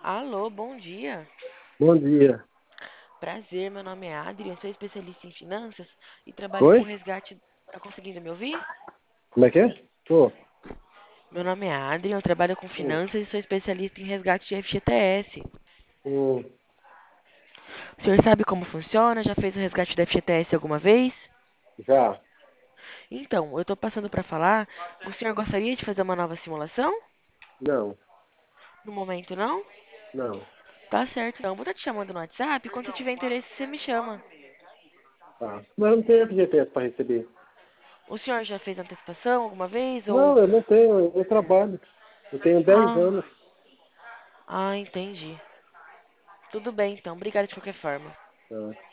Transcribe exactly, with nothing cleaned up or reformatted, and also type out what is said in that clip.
Alô, bom dia. Bom dia. Prazer, meu nome é Adrian, sou especialista em finanças e trabalho com Oi? resgate. Tá conseguindo me ouvir? Como é que é? Tô. Meu nome é Adrian, eu trabalho com Hum, finanças e sou especialista em resgate de F G T S. hum, O senhor sabe como funciona? Já fez o resgate da F G T S alguma vez? já. Então, eu estou passando para falar. O senhor gostaria de fazer uma nova simulação? Não, No momento, não? não. Tá certo, então. Vou estar te chamando no WhatsApp. Quando você tiver interesse, você me chama. Tá. Mas eu não tenho F G T S para receber. O senhor já fez antecipação alguma vez? Ou. Não, eu não tenho. Eu, eu trabalho. Eu tenho dez Ah, anos. ah, entendi. Tudo bem, então. Obrigada de qualquer forma. Tá.